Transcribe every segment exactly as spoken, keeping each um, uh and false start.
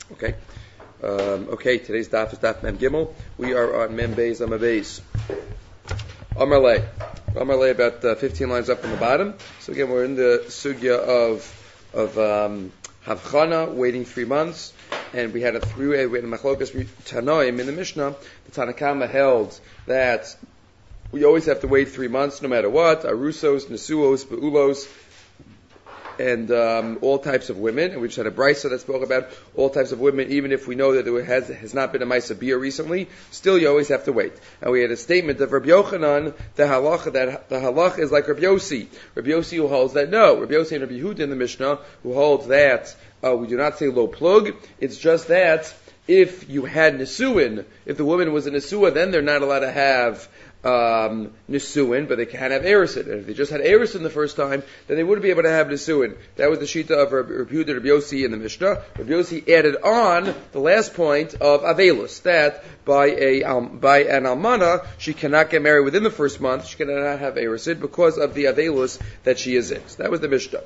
Okay. Um, okay, today's daf is daf Mem Gimel. We are on Mem Beis Amar Beis. Amar Lei. Amar Lei about uh, fifteen lines up from the bottom. So again, we're in the sugya of of um, Havchana, waiting three months. And we had a three-way, we had a Machlokas Tanoim in the Mishnah. The Tanakama held that we always have to wait three months no matter what. Arusos, Nesuos, Beulos, and um, all types of women. And we just had a brisa that spoke about all types of women, even if we know that there has, has not been a Maisa Bia recently, still you always have to wait. And we had a statement of Rabbi Yochanan, the halacha, that the halacha is like Rabbi Yossi. Rabbi Yossi who holds that no, Rabbi Yossi and Rabbi Yehuda in the Mishnah, who holds that uh, we do not say lo plug, it's just that if you had Nisuin, if the woman was a Nisua, then they're not allowed to have Um, Nisuin, but they can't have Erisin. And if they just had Erisin the first time, then they wouldn't be able to have Nisuin. That was the Shita of Rabbi Yehuda, Rabbi Yossi in the Mishnah. Rabbi Yossi added on the last point of Avelus, that by a um, by an Almana, she cannot get married within the first month, she cannot have Erisin because of the Avelus that she is in. So that was the Mishnah.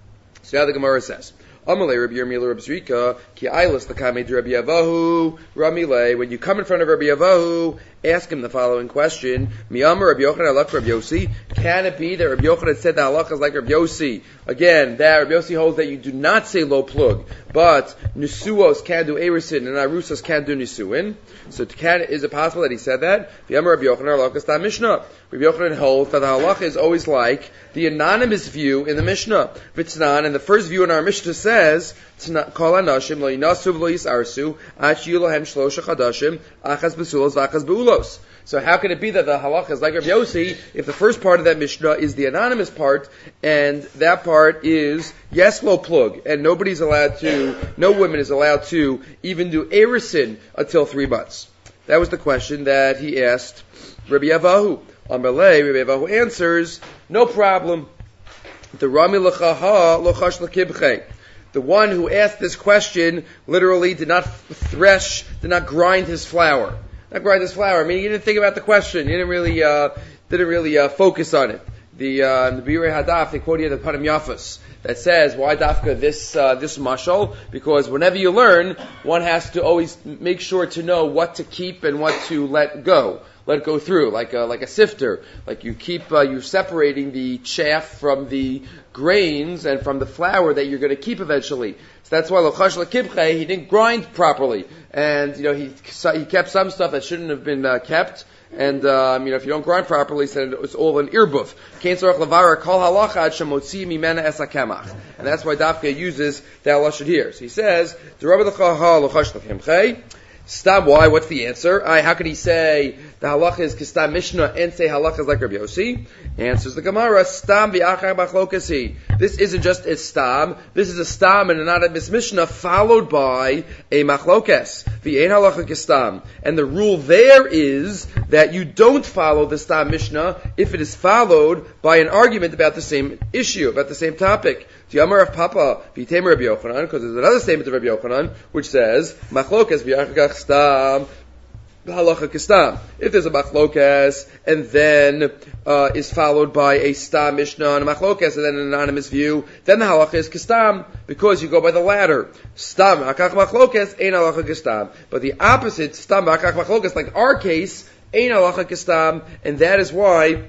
So now the Gemara says, Amalei Rabbi Yirmiyah Rabbi Zrika Ki Ailas the Kamei Rabbi Yavahu Ramilei. When you come in front of Rabbi Yavahu, ask him the following question: Miyamar Rabbi Yochanan Halach Rabbi Yossi. Can it be that Rabbi Yochanan said that halacha is like Rabbi Yossi? Again, that Rabbi Yossi holds that you do not say lo plug, but Nisuos can do erisin and Arusas can do Nisuin. So can, is it possible that he said that? Miyamar Rabbi Yochanan Halach is Mishnah. Rabbi Yochanan holds that the halacha is always like the anonymous view in the Mishnah. V'tznan, and the first view in our Mishnah says, Kol hanashim lo yinasu v'lo yisarsu ad shiyu lahem shlosha chadashim achas besulos v'achas beulos. So how can it be that the halacha is like Rabbi Yossi if the first part of that Mishnah is the anonymous part, and that part is yes lo plug, and nobody's allowed to, no woman is allowed to even do erisin until three months? That was the question that he asked Rabbi Yavahu. Amalei, Rabbi Yavahu answers, no problem. The Rami l'chaha lochash l'kibche. The one who asked this question literally did not thresh, did not grind his flour. Not grind his flour. I mean, he didn't think about the question. He didn't really, uh, didn't really uh, focus on it. The uh, the Birei Hadaf, they quote here the Panim Yafas that says, why dafka this uh, this mashal? Because whenever you learn, one has to always make sure to know what to keep and what to let go. Let it go through, like a, like a sifter. Like you keep, uh, you're separating the chaff from the grains and from the flour that you're going to keep eventually. So that's why Lochash L'Kibche, he didn't grind properly. And, you know, he, he kept some stuff that shouldn't have been uh, kept. And, um, you know, if you don't grind properly, then it's all an irbuf. Kain Tzorach Lavara Kol Halacha Ad Shemotzi Mimena Es HaKemach. And that's why Dafka uses that lashon here. So he says, D'Rabba L'Chaha Lochash L'Kibche. Stam, why? What's the answer? I, how could he say the halacha is kistam Mishnah and say halacha is like Rabbi Yossi? Answers the Gemara, Stam v'achar machlokesi. This isn't just a stam. This is a stam and not a Mishnah followed by a machlokes. V'ein halacha kistam. And the rule there is that you don't follow the stam Mishnah if it is followed by an argument about the same issue, about the same topic. Yamar of Papa v'temer Rabbi Yochanan, because there's another statement of Rabbi Yochanan which says machlokes v'yachar stam halacha kistam. If there's a machlokes and then uh, is followed by a stam mishnah and a machlokes and then an anonymous view, then the halacha is kistam because you go by the latter. Stam hakach machlokes ein halacha kistam. But the opposite, stam hakach machlokes, like our case, ein halacha kistam, and that is why.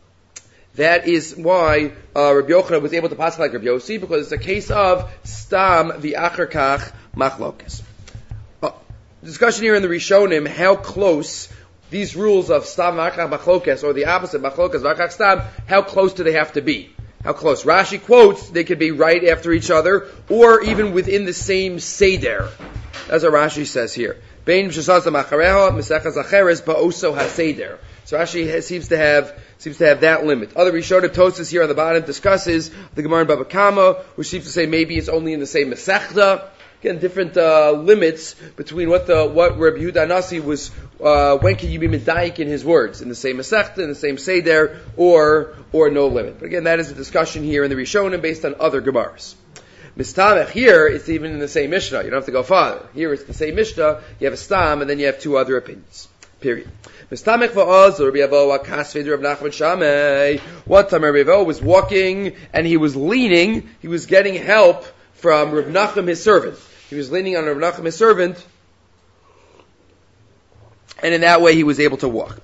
That is why uh, Rabbi Yochanan was able to pass like Rabbi Yossi, because it's a case of stam v'achar kach machlokes. Uh, discussion here in the Rishonim, how close these rules of stam v'achar machlokes, or the opposite, machlokes v'achar stam, how close do they have to be? How close? Rashi quotes, they could be right after each other, or even within the same seder. That's what Rashi says here. Bein b'shasaz l'machareha, mesechas acheres ba'oso ha-seder. So Rashi has, seems to have seems to have that limit. Other Rishonim Tosas here on the bottom discusses the Gemara in Baba Kama, which seems to say maybe it's only in the same Masechta. Again, different uh, limits between what the what Rabbi Yehuda Nasi was. Uh, when can you be medayik in his words? In the same Masechta, in the same Seder, or or no limit. But again, that is a discussion here in the Rishonim based on other Gemaras. Mistamech here, it's even in the same Mishnah. You don't have to go farther. Here it's the same Mishnah. You have a stam, and then you have two other opinions. Period. Mistamech va'oz, Rabbi Yavo akasved Rabbi Nachman Shamei. One time Rabbi Yavo was walking and he was leaning. He was getting help from Rabbi Nachman, his servant. he was leaning on Rav Nachum, his servant, and in that way he was able to walk.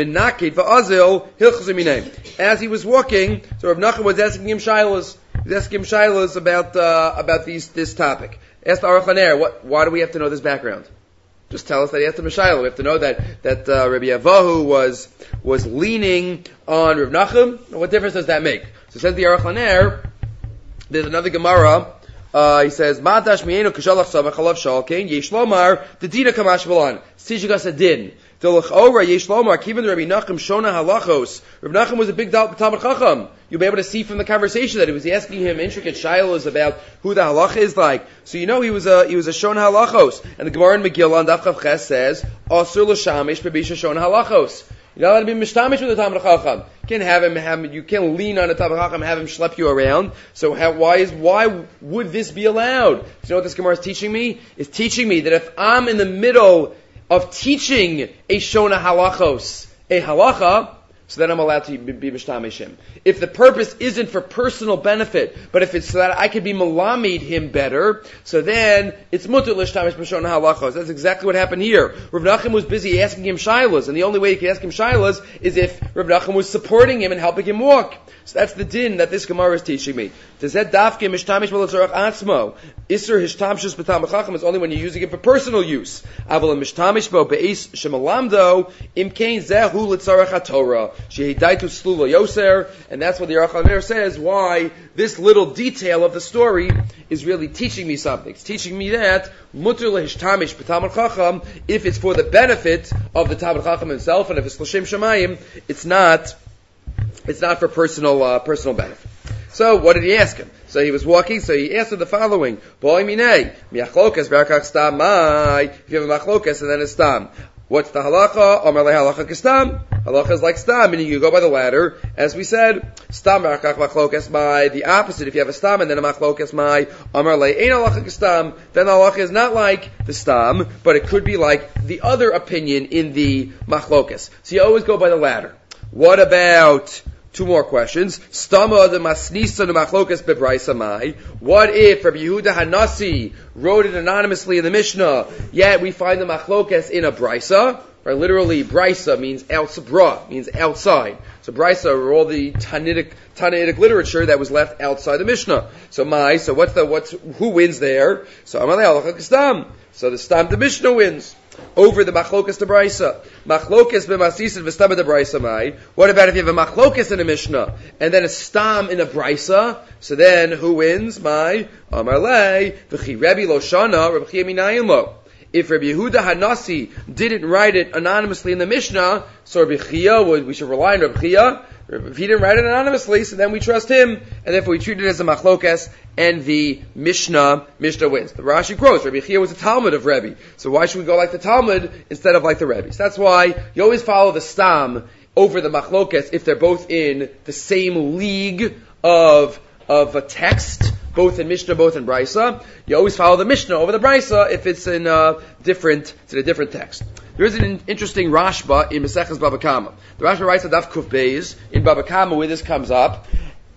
As he was walking, so Rav Nachum was asking him shilas. He was asking him shilas about uh, about these this topic. Asked the Aruch LaNer, what? Why do we have to know this background? Just tell us that he asked him a shilah. We have to know that that uh, Rabbi Avahu was was leaning on Rav Nachum. What difference does that make? So says the Aruch LaNer. There's another Gemara. Uh, he says, "Ma'adash mi'enu kashalach samach alav shalkein yesh lomar the dina kamash v'lan tijigas adin." Ora yesh lomar kiven Rabbi Nachum shona halachos. Rabbi Nachum was a big Talmud Chacham. You'll be able to see from the conversation that he was asking him intricate shilos about who the halacha is like. So you know he was a he was a shona halachos. And the Gemara in Megillah on Daf Chav Ches says, "Asur l'shamish b'bisha shona halachos." You're not allowed to be mishtamish with the Talmud Chacham. You can't have him, have him, you can't lean on the Talmud Chacham and have him schlep you around. So how, why is, why would this be allowed? Do you know what this Gemara is teaching me? It's teaching me that if I'm in the middle of teaching a shona halachos, a halacha, so then I'm allowed to be, be mishtamishim. If the purpose isn't for personal benefit, but if it's so that I could be malamid him better, so then it's mutter l'shtamish b'shona halachos. That's exactly what happened here. Rav Nachum was busy asking him shilas, and the only way he could ask him shilas is if Rav Nachum was supporting him and helping him walk. So that's the din that this Gemara is teaching me. Tezet dafke mishtamish b'lotzorach atzmo. Isser hishtamshus b'talmud chacham is only when you're using it for personal use. Aval mishtamish bo be'is shemalamdo imkein zehu l'tzorach haTorah. Shehidaitu slula yoser, and that's what the Aruch LaNer says, why this little detail of the story is really teaching me something. It's teaching me that mutter lehishtamish b'talmud chacham, if it's for the benefit of the Talmud Chacham himself, and if it's l'shem shamayim, it's not, it's not for personal, uh, personal benefit. So, what did he ask him? So he was walking, so he asked him the following, Boi minei, miachlokas v'arkach stam mai, if you have a machlokas and then a stam. What's the halacha? Amar le halacha kastam. Halacha is like stam, meaning you go by the ladder. As we said, stam v'arkach machlokas mai, the opposite, if you have a stam and then a machlokas mai, amar le ein halacha kastam, then the halacha is not like the stam, but it could be like the other opinion in the machlokas. So you always go by the ladder. What about two more questions? Stama the masnisa the machlokas bebraisa mai. What if Rabbi Yehuda Hanasi wrote it anonymously in the Mishnah, yet we find the machlokas in a brisa? Right, literally, brisa means outside, means outside. So brisa are all the Tannaitic, Tannaitic literature that was left outside the Mishnah. So mai, so what's the, what's, who wins there? So amalei halacha kastam. So the stam, the Mishnah wins over the machlokas to brisa. Machlokas b'masisid v'stam de brisa mai. What about if you have a machlokas in a Mishnah and then a stam in a brisa? So then who wins? Mai amar lei v'chi Rebbe lo shana Rabbi Chia minayin lo. If Rabbi Yehuda Hanasi didn't write it anonymously in the Mishnah, so Rabbi Chia, we should rely on Rabbi Chia. If he didn't write it anonymously, so then we trust him, and therefore we treat it as a machlokas, and the Mishnah, Mishnah wins. The Rashi quotes, Rabbi Chia was a Talmud of Rebbe, so why should we go like the Talmud instead of like the Rebbe? So that's why you always follow the stam over the machlokas if they're both in the same league of, of a text, both in Mishnah, both in Brisa. You always follow the Mishnah over the Brisa if it's in a different, it's in a different text. There is an interesting Rashba in Maseches Baba Kama. The Rashba writes on Daf Kuf Beis in Baba Kama where this comes up.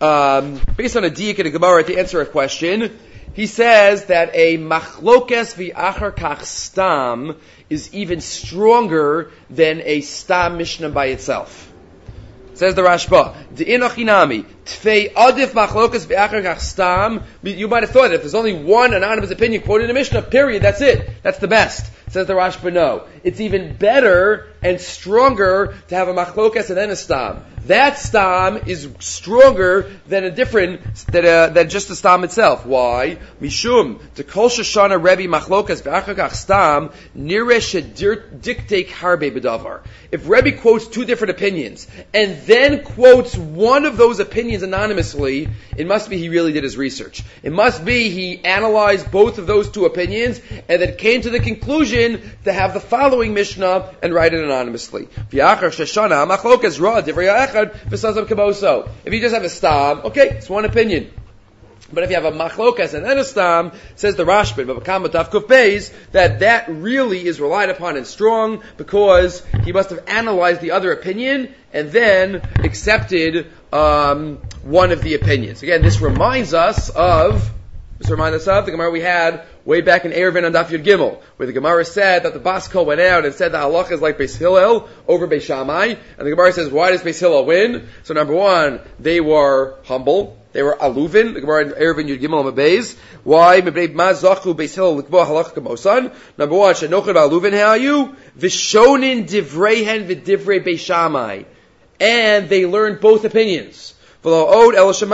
Um, based on a diak and a Gemara to answer a question, he says that a machlokes v'achar kach stam is even stronger than a stam Mishnah by itself. Says the Rashba, De'inochinami, Tfei adif machlokas v'achar kach stam. You might have thought that if there's only one anonymous opinion quoted in a Mishnah, period, that's it. That's the best. Says the Rashba, no. It's even better and stronger to have a machlokas and then a stam. That stam is stronger than a different, than, a, than just the stam itself. Why? Mishum, the kol shoshana Rebbe machlokas v'achar kach stam, nireh shediktek harbe b'davar. If Rebbe quotes two different opinions, and then quotes one of those opinions anonymously, it must be he really did his research. It must be he analyzed both of those two opinions, and then came to the conclusion to have the following Mishnah and write it anonymously. If you just have a stam, okay, it's one opinion. But if you have a machlokas and then a stam, says the Rashba, that that really is relied upon and strong because he must have analyzed the other opinion and then accepted um, one of the opinions. Again, this reminds us of, this reminds us of the Gemara we had way back in Eruvin on Daf Yud Gimel, where the Gemara said that the Bas Kol went out and said the halacha is like Beis Hillel over Beis Shammai, and the Gemara says, why does Beis Hillel win? So number one, they were humble. They were aluvin. The Gemara in Eruvin Yud Gimel Mabeis. Why? Ma zachu Beis Hillel likbo halacha kamosan. Number one, shenochad aluvin hayu v'shonin divrehen v'divrei Beis Shammai, and they learned both opinions. They put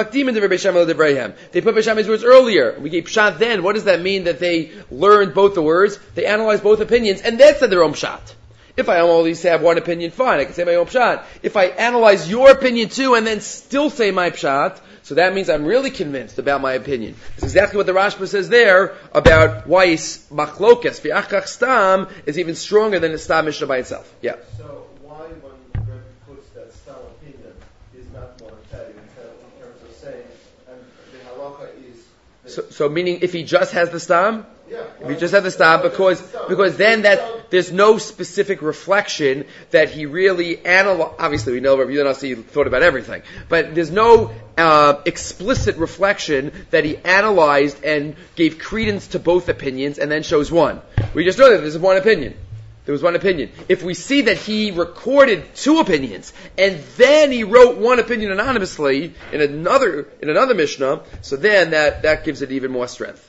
Beis Shammai's words earlier. We gave pshat then. What does that mean that they learned both the words? They analyzed both opinions and then said their own pshat. If I only have one opinion, fine, I can say my own pshat. If I analyze your opinion too and then still say my pshat, so that means I'm really convinced about my opinion. That's exactly what the Rashba says there about why machlokes v'achach stam is even stronger than the stam mishnah by itself. Yeah. So why when Rebbe puts that stam opinion is not more in terms of saying and the halacha is so, so meaning if he just has the stam? Yeah. If you just have the stam, because because then that there's no specific reflection that he really analyzed. Obviously, we know Rabbi Yehuda Nasi thought about everything, but there's no uh, explicit reflection that he analyzed and gave credence to both opinions and then chose one. We just know that there's one opinion. There was one opinion. If we see that he recorded two opinions and then he wrote one opinion anonymously in another in another Mishnah, so then that that gives it even more strength.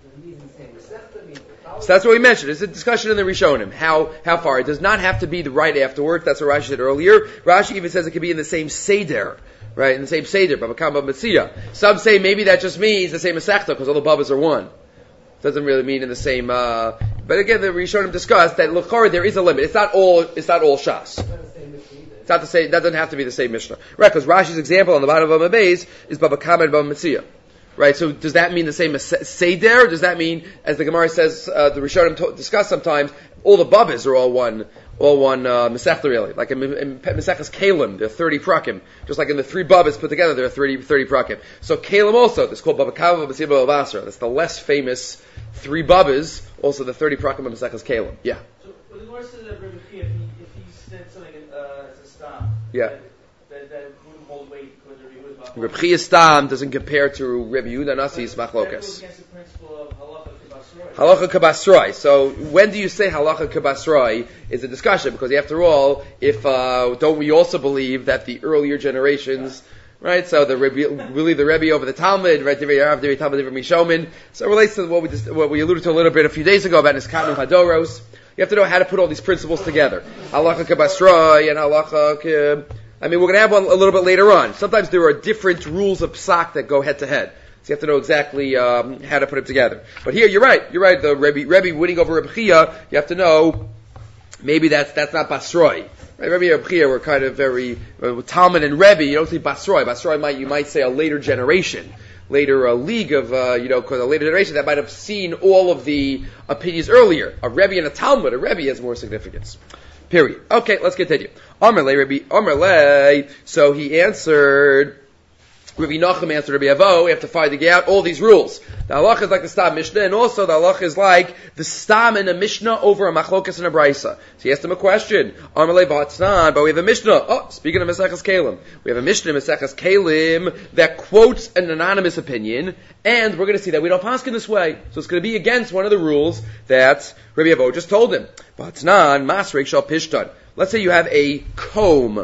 So that's what we mentioned. It's a discussion in the Rishonim. How how far? It does not have to be the right afterwards. That's what Rashi said earlier. Rashi even says it could be in the same Seder. Right? In the same Seder. Baba Kama Metzia. Some say maybe that just means the same Masechta because all the Babas are one. Doesn't really mean in the same, uh, but again the Rishonim discussed that L'chara there is a limit. It's not all, it's not all Shas. It's not the same, that doesn't have to be the same Mishnah. Right? Because Rashi's example on the bottom of Amabez is Baba Kama and Baba Metzia. Right, so does that mean the same as Seder? Does that mean, as the Gemara says, uh, the Rishonim to- discuss sometimes, all the Babas are all one, all one uh, Masechta really. Like in, in Masechtas Kalim, there are thirty prakim. Just like in the three Babas put together, there are thirty, thirty prakim. So Kalim also, that's called Baba Kava, Baba Metzia, Baba Basra. That's the less famous three Babas, also the thirty prakim of Masechtas Kalim. Yeah. So when the Gemara says that Rebbe Chia, if he, if he said something uh, as a stam, yeah. that, that, that wouldn't hold weight because Rebbe Yehuda was Reb Chiya's stam doesn't compare to Rebbe Yehuda Nasi's That machlokas. goes against the principle of halacha kibasroi. Halacha kabasroi. So when do you say halacha kabasroi is a discussion, because after all, if uh, don't we also believe that the earlier generations, right? So the Rebbe, we believe the Rebbe over the Talmud, right? Divrei Yarav, Divrei Talmud, Divrei Mishomin. So it relates to what we just, what we alluded to a little bit a few days ago about Niskanu Hadoros. You have to know how to put all these principles together. Halacha kabasroi and halacha kib. I mean, we're going to have one a little bit later on. Sometimes there are different rules of psak that go head to head. So you have to know exactly um, how to put them together. But here, you're right. You're right. The Rebbe, Rebbe winning over Reb Chia, you have to know maybe that's that's not Basroi. Right? Rebbe and Reb Chia were kind of very uh, Talmud and Rebbe. You don't say Basroi. Basroi might you might say a later generation, later a league of uh, you know, because a later generation that might have seen all of the opinions earlier. A Rebbe and a Talmud, a Rebbe has more significance. Period. Okay, let's continue. Amarle, Rabbi, Amarle. So he answered, Rabbi Nachum answered Rabbi Avo, we have to find out all these rules. The halacha is like the Stam Mishnah, and also the halacha is like the Stam in a Mishnah over a Machlokas and a Braisa. So he asked him a question. Amarle Ba'atznan, but we have a Mishnah. Oh, speaking of Maseches Kalim. We have a Mishnah in Maseches Kalim that quotes an anonymous opinion, and we're going to see that we don't paskin this way. So it's going to be against one of the rules that Rabbi Avo just told him. Ba'atznan, Masrek Shal Pishtan. Let's say you have a comb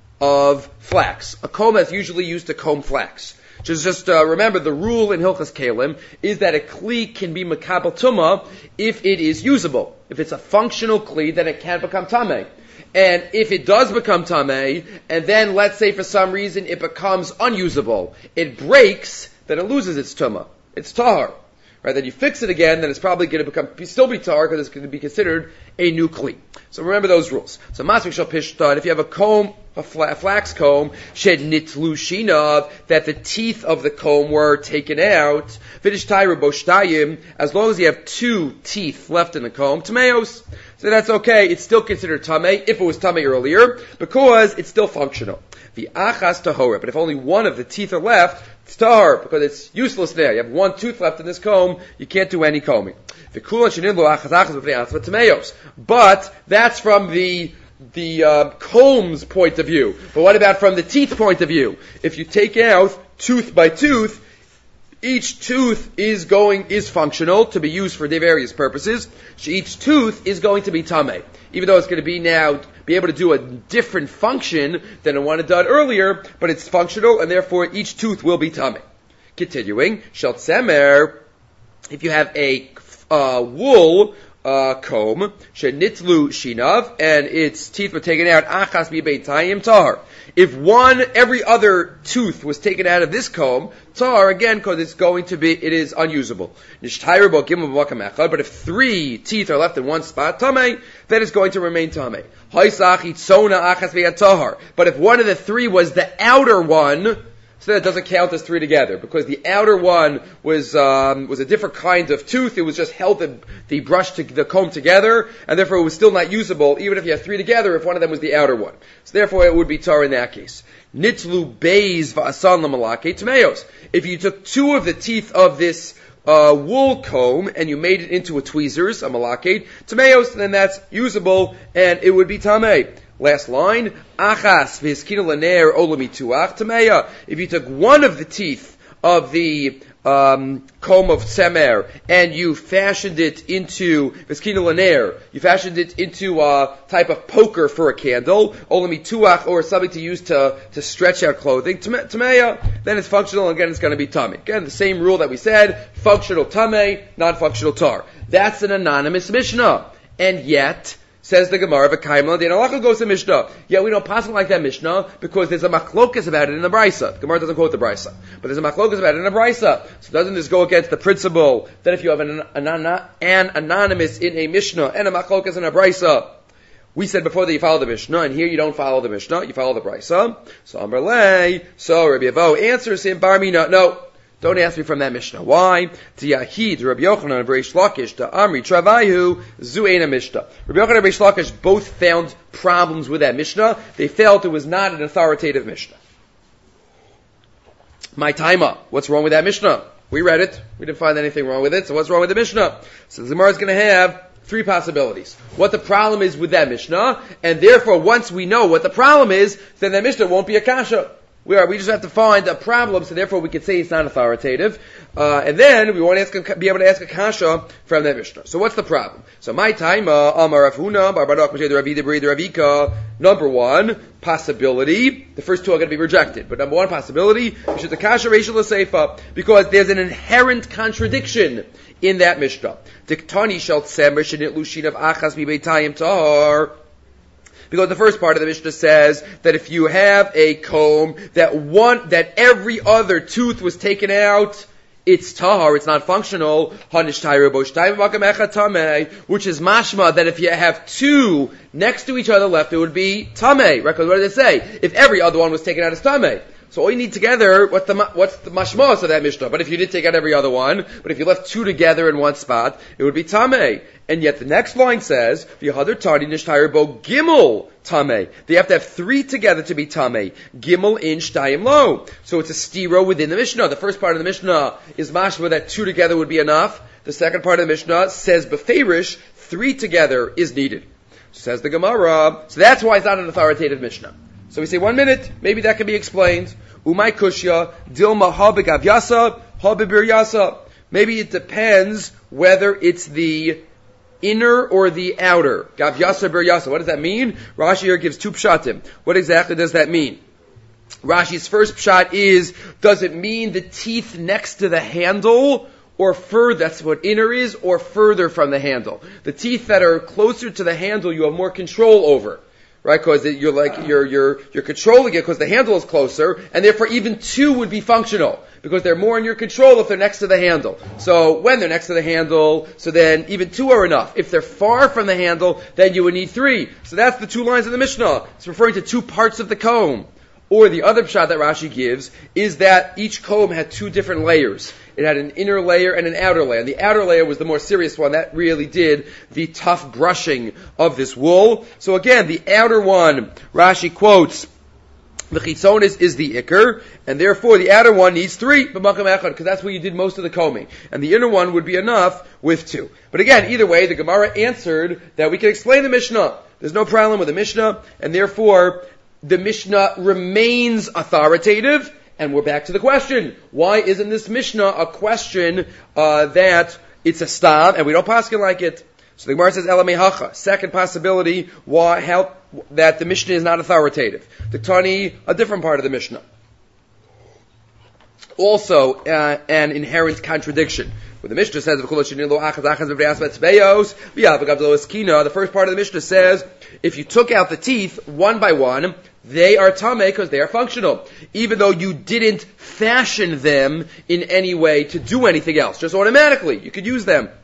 of flax. A comb that's usually used to comb flax. Just, just uh, remember, the rule in Hilchas Kalim is that a kli can be makabel tumah if it is usable. If it's a functional kli, then it can become tameh. And if it does become tameh, and then let's say for some reason it becomes unusable, it breaks, then it loses its tumah. It's tahar. Right, then you fix it again, then it's probably going to become still be tar because it's going to be considered a new kli. So remember those rules. So masrik shal pishtan, if you have a comb, a flax comb, shed nitlu shinav, that the teeth of the comb were taken out, vidish tayru boshtayim, as long as you have two teeth left in the comb, tameos. So that's okay. It's still considered tamei if it was tamei earlier because it's still functional. The achas tahora, but if only one of the teeth are left, it's tahor because it's useless there. You have one tooth left in this comb, you can't do any combing. But that's from the the uh, comb's point of view. But what about from the teeth point of view? If you take out tooth by tooth, each tooth is going, is functional to be used for various purposes. So each tooth is going to be tameh. Even though it's going to be now, be able to do a different function than the one it did earlier, but it's functional, and therefore each tooth will be tameh. Continuing, shel tzemer, if you have a uh, wool uh, comb, shenitlu shinav, and its teeth were taken out, achas b'beitayim tahar. If one, every other tooth was taken out of this comb, tahar, again, because it's going to be, it is unusable. But if three teeth are left in one spot, tameh, then it's going to remain tameh. But if one of the three was the outer one, so that doesn't count as three together, because the outer one was um, was a different kind of tooth. It was just held the, the brush to the comb together, and therefore it was still not usable, even if you have three together, if one of them was the outer one. So therefore it would be tar in that case. Nitlu beis va'asan lamalake tmeos. If you took two of the teeth of this uh, wool comb and you made it into a tweezers, a malakate, tmeos, then that's usable, and it would be tameh. Last line, achas v'hiskina l'ner olamituach tameya. If you took one of the teeth of the um, comb of tzemer and you fashioned it into v'hiskina l'ner, you fashioned it into a type of poker for a candle, olamituach, or something to use to to stretch out clothing, tameya, then it's functional. Again, it's going to be tameh. Again, the same rule that we said: functional tameh, non-functional tar. That's an anonymous Mishnah, and yet, says the Gemara, v'kaimla, the halacha goes to Mishnah. Yeah, we don't pass it like that Mishnah because there's a machlokas about it in the Brisa. The Gemara doesn't quote the Brisa, but there's a machlokas about it in the Brisa. So doesn't this go against the principle that if you have an, an, an anonymous in a Mishnah and a machlokas in a Brisa, we said before that you follow the Mishnah, and here you don't follow the Mishnah, you follow the Brisa. So Amar Lei, so Rabbi Avo answers him, Bar Mina, no. Don't ask me from that Mishnah. Why? To Yahid, Rabbi Yochanan, and Reish Lakish, to Amri, Travayu, Zu'ena Mishnah. Rabbi Yochanan and Reish Lakish both found problems with that Mishnah. They felt it was not an authoritative Mishnah. My taima, what's wrong with that Mishnah? We read it. We didn't find anything wrong with it. So what's wrong with the Mishnah? So the Gemara is going to have three possibilities. What the problem is with that Mishnah, and therefore once we know what the problem is, then that Mishnah won't be a kasha. We are, we just have to find a problem, so therefore we can say it's not authoritative. Uh, and then we want to ask, be able to ask a kasha from that Mishnah. So what's the problem? So my time, uh, Amar Rav Huna, Barbarak, Moshe, the Ravi, the Bri, the Ravika, number one, possibility. The first two are going to be rejected. But number one possibility, we should the kasha racial seifa, because there's an inherent contradiction in that Mishnah. Diktani shel tzemer shenit lushin of achas mi beitayim tahar. Because the first part of the Mishnah says that if you have a comb that one, that every other tooth was taken out, it's tahar, it's not functional, which is mashma, that if you have two next to each other left, it would be tameh. Right? Because what did it say? If every other one was taken out, it's tameh. So all you need together, what's the, what's the mashmos of that Mishnah? But if you did take out every other one, but if you left two together in one spot, it would be tameh. And yet the next line says, v'yahadar tani nishtayir bo gimel tameh. They have to have three together to be tameh. Gimel in shtayim lo. So it's a stiro within the Mishnah. The first part of the Mishnah is mashma that two together would be enough. The second part of the Mishnah says beferish, three together is needed. Says the Gemara. So that's why it's not an authoritative Mishnah. So we say one minute, maybe that can be explained. Umay kushya, dilma ha begavyasa, ha bebiryasa. Maybe it depends whether it's the inner or the outer. Gavyasa biryasa. What does that mean? Rashi here gives two pshatim. What exactly does that mean? Rashi's first pshat is, does it mean the teeth next to the handle, or further, that's what inner is, or further from the handle? The teeth that are closer to the handle you have more control over. Right, because you're like you're you're you're controlling it because the handle is closer, and therefore even two would be functional because they're more in your control if they're next to the handle. So when they're next to the handle, so then even two are enough. If they're far from the handle, then you would need three. So that's the two lines of the Mishnah. It's referring to two parts of the comb. Or the other pshat that Rashi gives is that each comb had two different layers. It had an inner layer and an outer layer. And the outer layer was the more serious one. That really did the tough brushing of this wool. So again, the outer one, Rashi quotes, the chitzonis is the ikr, and therefore the outer one needs three, because that's where you did most of the combing. And the inner one would be enough with two. But again, either way, the Gemara answered that we can explain the Mishnah. There's no problem with the Mishnah, and therefore the Mishnah remains authoritative, And we're back to the question. Why isn't this Mishnah a question uh, that it's a stam and we don't paskin like it? So the Gemara says, Ela mehacha. Second possibility, why, how, that the Mishnah is not authoritative. The Tani, a different part of the Mishnah. Also, uh, an inherent contradiction. When the Mishnah says, the first part of the Mishnah says, if you took out the teeth one by one, they are tameh because they are functional. Even though you didn't fashion them in any way to do anything else. Just automatically, you could use them.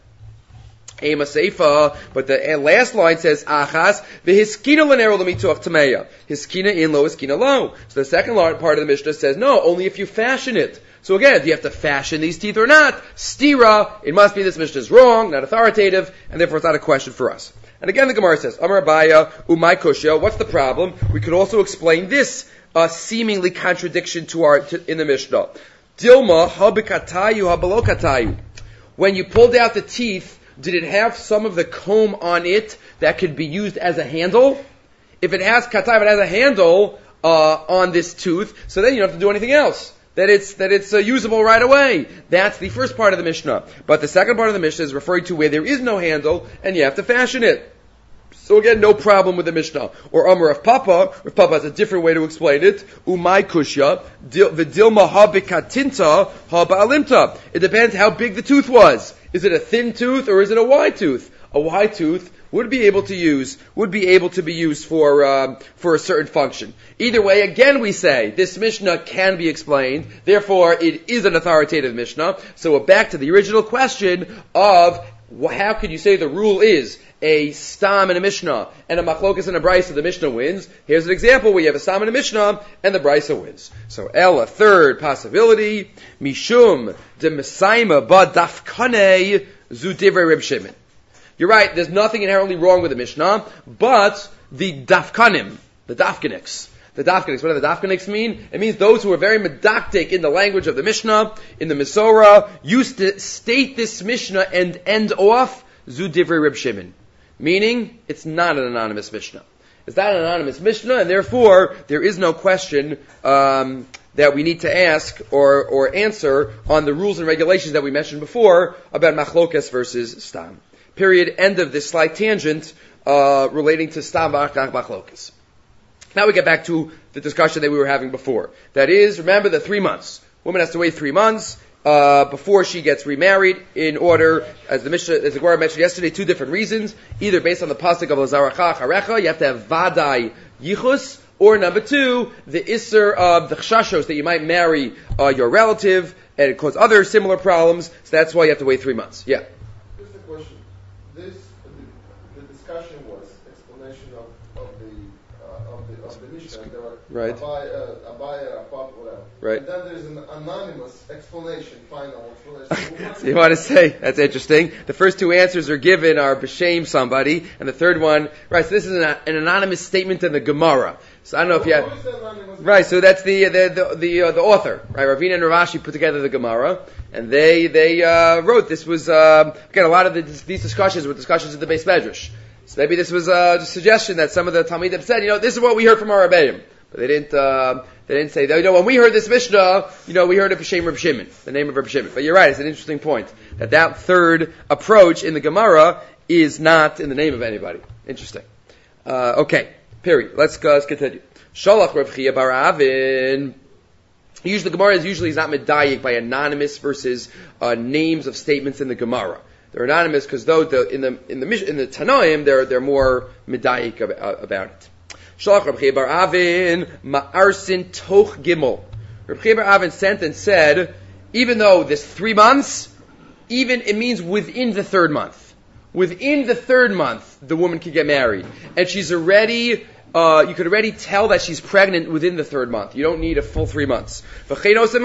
Ema Seifa, but the last line says Achas v'hiskina l'nero l'mituach tameya. Hiskina in lo, hiskina lo. So the second part of the Mishnah says no, only if you fashion it. So again, do you have to fashion these teeth or not? Stira, it must be this Mishnah is wrong, not authoritative, and therefore it's not a question for us. And again, the Gemara says Amar Abaya umay kushya. What's the problem? We could also explain this uh, seemingly contradiction to our to, in the Mishnah. Dilma habikatayu habalokatayu. When you pulled out the teeth, did it have some of the comb on it that could be used as a handle? If it has katay, but it has a handle uh, on this tooth, so then you don't have to do anything else. That it's that it's uh, usable right away. That's the first part of the Mishnah. But the second part of the Mishnah is referring to where there is no handle and you have to fashion it. So again, no problem with the Mishnah. Or Amar of Papa, Rav Papa has a different way to explain it. Umay kushya, v'dilma ha bikatinta ha ba'alimta. It depends how big the tooth was. Is it a thin tooth or is it a wide tooth? A wide tooth would be able to use, would be able to be used for, um, for a certain function. Either way, again we say, this Mishnah can be explained, therefore it is an authoritative Mishnah. So we're back to the original question of, how could you say the rule is a stam and a Mishnah and a machlokas and a brisa, the Mishnah wins? Here's an example where you have a stam and a Mishnah and the brisa wins. So El, a third possibility, Mishum de Mesaima ba dafkane zu divrei Reb Shimon. You're right, there's nothing inherently wrong with the Mishnah, but the dafkanim, the dafkaniks, the dafkaniks, what do the dafkaniks mean? It means those who are very medactic in the language of the Mishnah, in the Mesorah, used to state this Mishnah and end off zu divrei Reb Shimon. Meaning, it's not an anonymous Mishnah. It's not an anonymous Mishnah, and therefore, there is no question um, that we need to ask or, or answer on the rules and regulations that we mentioned before about machlokas versus stam. Period. End of this slight tangent uh, relating to stam v'achach machlokas. Now we get back to the discussion that we were having before. That is, remember the three months. Woman has to wait three months. Uh, before she gets remarried, in order, as the Mishnah, as the Gemara mentioned yesterday, two different reasons. Either based on the pasuk of Lazaracha Charecha, you have to have vadai yichus, or number two, the isser of the chshashos, that you might marry uh, your relative and cause other similar problems. So that's why you have to wait three months. Yeah. Here's the question. This the, the discussion was explanation of, of the uh, of the of the Mishnah. There were right. Abaya, Abaya, Apap, whatever. Right. And then there's an anonymous explanation, final explanation. So you want to say, that's interesting. The first two answers are given are b'shem somebody, and the third one, right, so this is an, an anonymous statement in the Gemara. So I don't know if you have, right, so that's the, the, the, the, uh, the author, right, Ravina and Rav Ashi put together the Gemara, and they, they, uh, wrote, this was, uh, again, a lot of the, these discussions were discussions at the Beis Medrash. So maybe this was a suggestion that some of the Talmidim said, you know, this is what we heard from our Rebbeim. But they didn't, uh, they didn't say, you know, when we heard this Mishnah, you know, we heard it b'shem Reb Shimon, the name of Reb Shimon. But you're right, it's an interesting point, that that third approach in the Gemara is not in the name of anybody. Interesting. Uh, okay, period. Let's go, let's continue. Shalach Reb Chia bar Avin. Usually the Gemara is usually is not medayik by anonymous versus, uh, names of statements in the Gemara. They're anonymous because though the, in the, in the, in the Tanaim, they're, they're more medayik about, about it. Shalach Reb Chia bar Avin ma'arsin toch gimel. Reb Chia bar Avin sent and said, even though this three months, even it means within the third month. Within the third month, the woman can get married, and she's already. Uh, you could already tell that she's pregnant within the third month. You don't need a full three months. And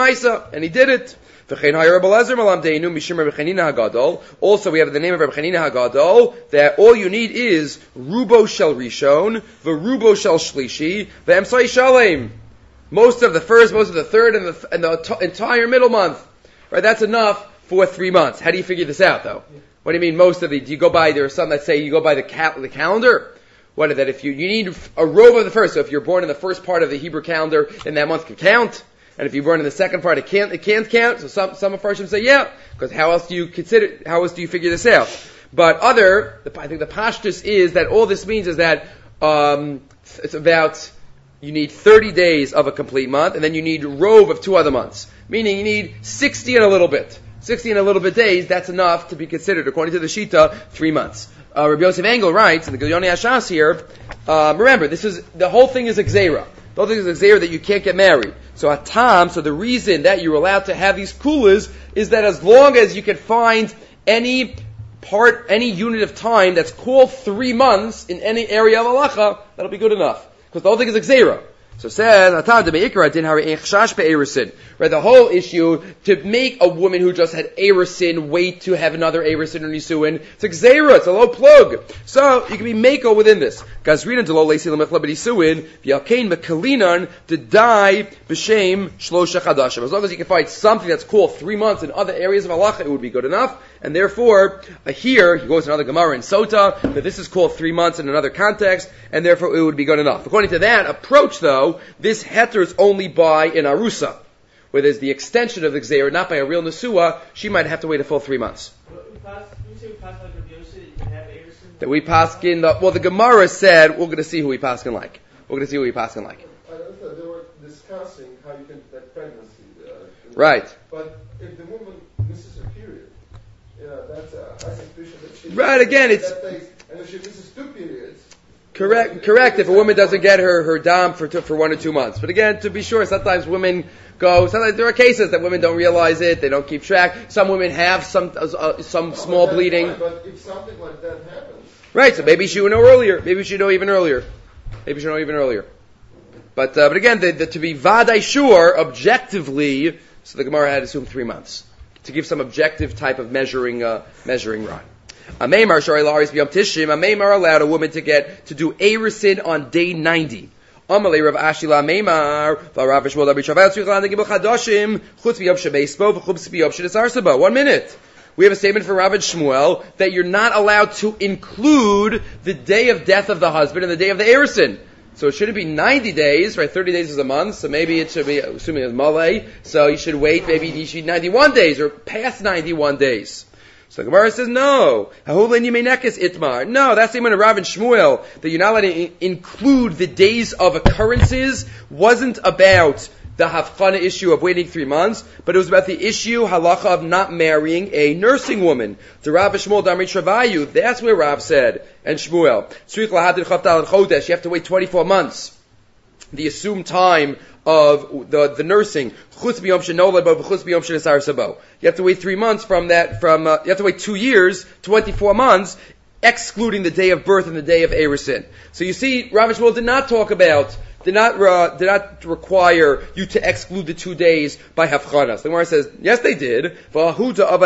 he did it. Also, we have the name of Reb Chanina Hagadol that all you need is Rubo Shel Rishon, V'Rubo Shel Shlishi, V'Emsai Shalem. Most of the first, most of the third, and the, and the t- entire middle month. Right? That's enough for three months. How do you figure this out, though? What do you mean most of the? Do you go by? There are some that say you go by the cal- the calendar. What is that? If you you need a rove of the first. So if you're born in the first part of the Hebrew calendar, then that month can count. And if you burn in the second part, it can't, it can't count. So some, some Mepharshim say, yeah, because how else do you consider, how else do you figure this out? But other, the, I think the pashtus is that all this means is that, um, it's about, you need thirty days of a complete month, and then you need rove of two other months. Meaning you need sixty and a little bit. sixty and a little bit days, that's enough to be considered, according to the Shita, three months. Uh, Rabbi Yosef Engel writes, in the Gilyoni Hashas here, um, remember, this is, the whole thing is a gzeira. The whole thing is a gzeira that you can't get married. So at Tam, so the reason that you're allowed to have these kulas is that as long as you can find any part, any unit of time that's called three months in any area of halacha, that'll be good enough. Because the whole thing is a gzeira. So it says, right, the whole issue, to make a woman who just had Erusin wait to have another Erusin or Nisuin, it's a gzeira, it's a low plug. So, you can be mako within this. Gazrinan to lo leisi lemechla b'nisuin, v'yalkein mekalinan to die b'shem shlosha chadashim. As long as you can find something that's called three months in other areas of halacha, it would be good enough. And therefore, uh, here, he goes to another Gemara in Sota, that this is called three months in another context, and therefore it would be good enough. According to that approach, though, this heter is only by an arusa, where there's the extension of the gzeira, not by a real nesua. She might have to wait a full three months. That we paskin the well, the Gemara said we're going to see who we paskin like. We're going to see who we paskin like. I don't know, they were discussing how you can get pregnancy. Uh, right. But if the woman misses her period, you know, that's a high suspicion that she. Right. Again, it's. That takes, and if she misses two periods. Correct, correct. If a woman doesn't get her, her dam for two, for one or two months. But again, to be sure, sometimes women go, sometimes there are cases that women don't realize it, they don't keep track. Some women have some, uh, some oh, small bleeding. Fine, but if something like that happens. Right, so maybe she would know earlier. Maybe she would know even earlier. Maybe she would know even earlier. But, uh, but again, the, the, to be vadai sure, objectively, so the Gemara had assumed three months. To give some objective type of measuring, uh, measuring rod. A Maimar Shari Laris B'Yom Tishrim, a Maimar allowed a woman to get, to do Erusin on day ninety. Amalei Rav Ashila Maimar, Rav Shmuel Rabbi Shavat, Tzricha L'Negim Chadashim, Chutz B'Yom Shebeispo, V'chutz B'Yom Shenesar Saba. One minute. We have a statement from Rav and Shmuel that you're not allowed to include the day of death of the husband and the day of the Erusin. So it shouldn't be ninety days, right? thirty days is a month, so maybe it should be, assuming it's Malay, so you should wait, maybe you should ninety-one days, or past ninety-one days. So the Gemara says, no. No, that's the of Rav and Shmuel, that you're not allowed to include the days of occurrences, wasn't about the hafchana issue of waiting three months, but it was about the issue, halacha, of not marrying a nursing woman. The Rav and Shmuel, Damri Travayu, that's where Rav said, and Shmuel, you have to wait twenty-four months. The assumed time of the, the nursing. You have to wait three months from that, from, uh, you have to wait two years, twenty-four months, excluding the day of birth and the day of Erusin. So you see, Rav and Shmuel did not talk about, did not, uh, did not require you to exclude the two days by Hafchanas. The Gemara says, yes they did. What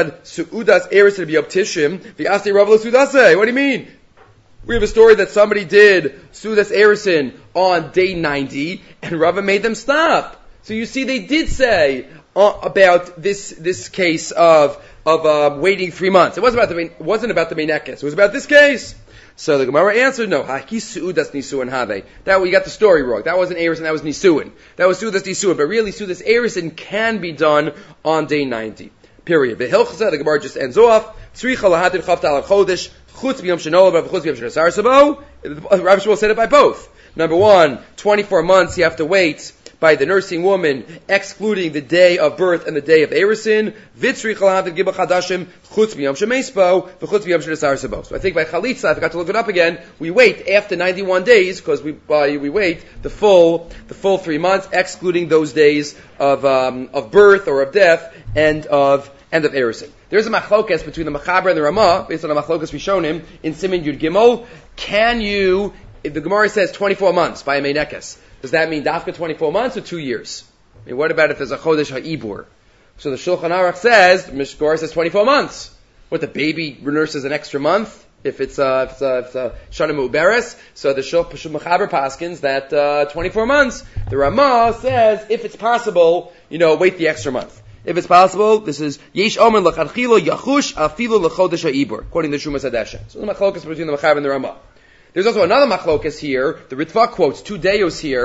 do you mean? We have a story that somebody did Sudas Erusin on day ninety, and Rava made them stop. So you see, they did say uh, about this this case of of uh, waiting three months. It wasn't about the it wasn't about the Meinekes. It was about this case. So the Gemara answered, no. Haki Sudas Nisuin Have. That we got the story wrong. That wasn't Erusin. That was Nisuin. That was Sudas Nisuin. But really, Sudas Erusin can be done on day ninety. Period. The Hilchasa, the Gemara just ends off. Tzricha lahatin chavta al chodesh. Chutz b'yom shenol, but chutz b'yom shenesar sabo. Rav Shmuel said it by both. Number one, twenty-four months you have to wait by the nursing woman, excluding the day of birth and the day of Erusin. Vitzricha lahatin gibel chadashim. Chutz b'yom shemeispo, v'chutz b'yom shenesar sabo. So I think by chalitza, I forgot to look it up again. We wait after ninety-one days because we uh, we wait the full the full three months, excluding those days of um, of birth or of death and of and of Erusin. There's a machlokas between the Machaber and the Ramah, based on the machlokas we shown him in Siman Yud Gimel. Can you, if the Gemara says twenty-four months by a Meinekes, does that mean dafka twenty-four months or two years? I mean, what about if there's a Chodesh HaIbur? So the Shulchan Aruch says, the Mishkor says twenty-four months. What, the baby nurses an extra month? If it's a, if it's a, if it's a Shana Mu'beres, so the Shulchan Machaber paskins that, uh, twenty-four months. The Ramah says, if it's possible, you know, wait the extra month. If it's possible, this is Yesh Omen L'Chadchilo Yachush Afilu L'Chodesh HaIbur, according to Shumas Hadesha. So the machlokas between the Machaber and the Ramah. There's also another machlokas here. The Ritva quotes two deos here.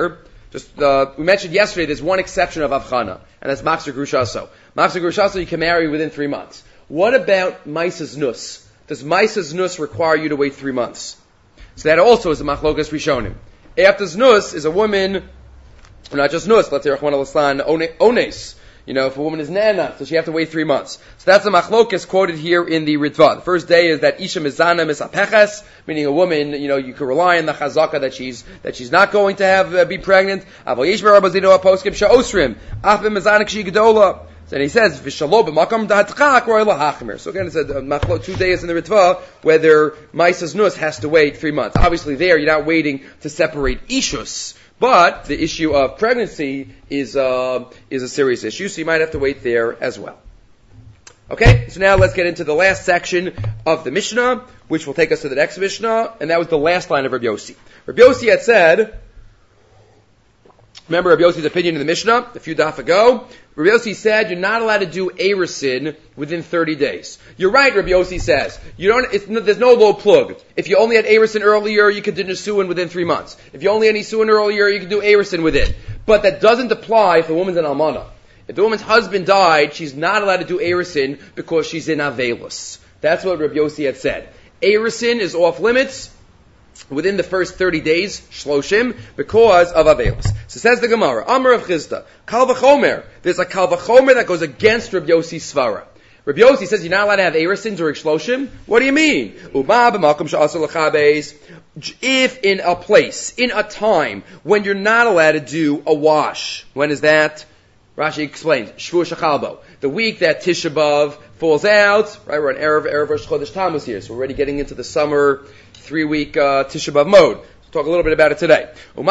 Just uh, we mentioned yesterday. There's one exception of avchana, and that's machzor grushaso. Machzor grushaso you can marry within three months. What about maisas nus? Does maisas nus require you to wait three months? So that also is a machlokas rishonim. After nus is a woman, not just nus. Let's say Rachmana litzlan ones. You know, if a woman is nana, so she have to wait three months. So that's the machlokas quoted here in the Ritva. The first day is that isha mizana misapeches, meaning a woman, you know, you can rely on the chazaka that she's that she's not going to have uh, be pregnant. Avol yishmer rabazino aposkim she'osrim afim mizanik she gedola. So then he says v'shalo b'makam da'atchak roy lahachmer. So again, it said uh, machlok two days in the Ritva whether maisas nus has to wait three months. Obviously, there you're not waiting to separate ishus. But the issue of pregnancy is uh, is a serious issue, so you might have to wait there as well. Okay, so now let's get into the last section of the Mishnah, which will take us to the next Mishnah, and that was the last line of Rabbi Yossi. Rabbi Yossi had said, remember Rabbi Yossi's opinion in the Mishnah a few daf ago? Rabbi Yossi said you're not allowed to do Erusin within thirty days. You're right, Rabbi Yossi says. You don't, it's, there's no low plug. If you only had Erusin earlier, you could do Nisuin within three months. If you only had Nisuin earlier, you could do Erusin within. But that doesn't apply if the woman's an almana. If the woman's husband died, she's not allowed to do Erusin because she's in Avelus. That's what Rabbi Yossi had said. Erusin is off limits within the first thirty days, shloshim, because of Avelus. So says the Gemara, Amar of Chisda, Kal v'chomer. There's a Kal v'chomer that goes against Rabbi Yossi's svara. Rabbi Yossi says you're not allowed to have Erusin during shloshim. What do you mean? Uma b'makom she'asur l'chabes. If in a place, in a time, when you're not allowed to do a wash. When is that? Rashi explains, Shvu Shechalbo. The week that Tisha B'Av falls out, right, we're on Erev, Erev Rosh Chodesh Tammuz here, so we're already getting into the summer three-week uh, Tisha B'Av mode. We'll talk a little bit about it today.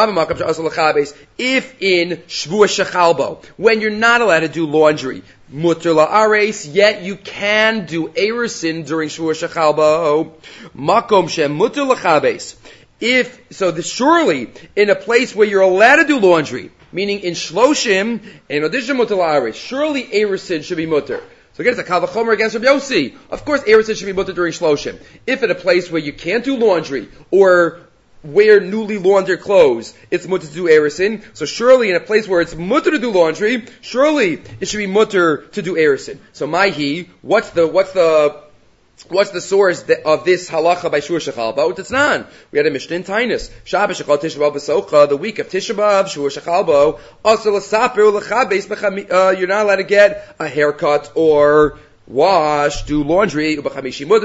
If in Shvu Shechalbo, when you're not allowed to do laundry, Mutter la'ares, yet you can do Erusin during Shvu Shechalbo, Makom Shem Mutter l'chabes. If, so the, surely, in a place where you're allowed to do laundry, meaning in Shloshim, in addition Mutter la'ares, surely Erusin should be Mutter. So again, it's a Kal v'chomer against Rabbi Yossi. Of course, Erusin should be mutter during Shloshim. If at a place where you can't do laundry, or wear newly laundered clothes, it's mutter to do Erusin. So surely in a place where it's mutter to do laundry, surely it should be mutter to do Erusin. So Maihi, what's the, what's the, what's the source of this halacha by Shua Shechalbo? It's not. We had a Mishnah in Tainus. Shabbos Shechal Tisha B'Av B'Socha, the week of Tisha B'Av, Shua Shechalbo, also l'saper l'chabes, you're not allowed to get a haircut or wash, do laundry, and